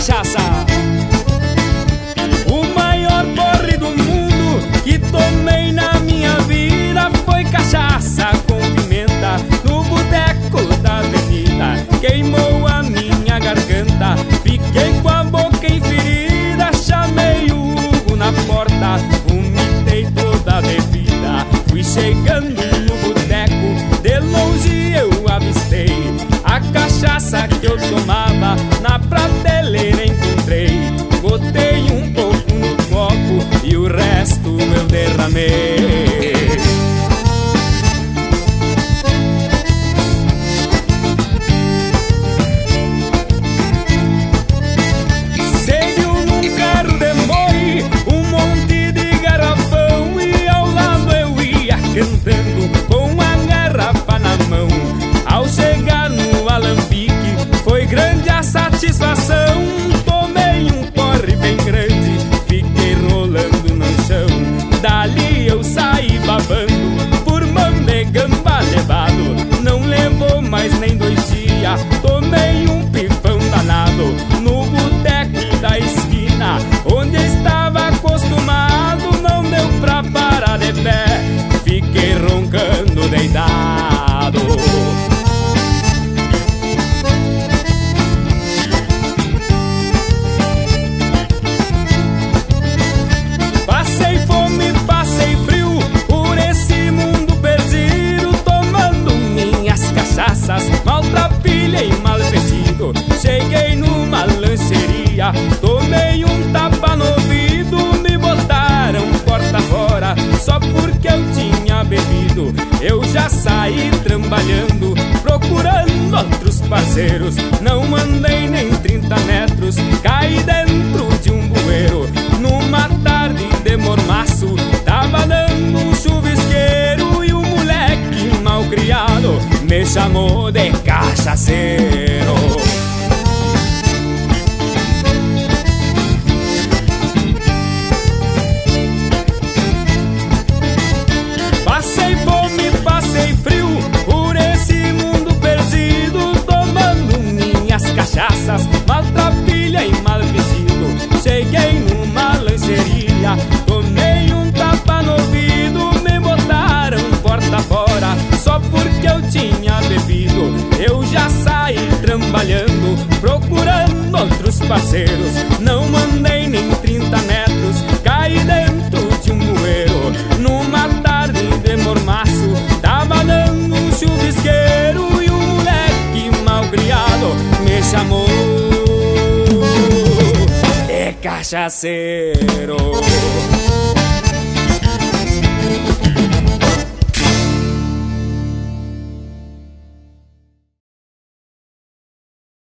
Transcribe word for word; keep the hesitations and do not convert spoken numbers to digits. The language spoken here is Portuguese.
cachaça. O maior porre do mundo que tomei na minha vida foi cachaça com pimenta no boteco da avenida. Queimou a minha garganta, fiquei com a boca enferida. Chamei o Hugo na porta, vomitei toda a bebida. Fui chegando no boteco, de longe eu avistei a cachaça que eu tomava, na prateleira encontrei. Botei um pouco no copo e o resto eu derramei. Seguiu num carro de boi, um monte de garrafão, e ao lado eu ia cantando com a garrafa na mão. Ao chegar no alambique foi grande a satisfação. Tomei um porre bem grande, fiquei rolando no chão. Dali eu saí babando, por mão de gamba levado. Não levou mais nem dois dias, tomei um pifão danado no boteco da esquina, onde estava acostumado. Não deu pra parar de pé, fiquei roncando deitado. Passei fome, passei frio por esse mundo perdido, tomando minhas cachaças, maltrapilha e mal vestido. Cheguei numa lancheria, tomei um tapa no ouvido, me botaram porta fora só porque eu tinha bebido. Eu já saí trabalhando, procurando outros parceiros. Não andei nem trinta metros, caí dentro de um bueiro. Numa tarde de mormaço, tava dando um chuvisqueiro, e o moleque mal criado me chamou de cachaceiro. Passei fome, passei frio por esse mundo perdido, tomando minhas cachaças, maltrapilha e mal vestido. Cheguei numa lancheria, tomei um tapa no ouvido, me botaram porta fora só porque eu tinha bebido. Eu já saí trabalhando, procurando outros parceiros. Não andei nem trinta metros, caí dentro de um bueiro. Numa tarde de mormaço, tava dando um chuvisqueiro, e o moleque mal criado me chamou de cachaceiro.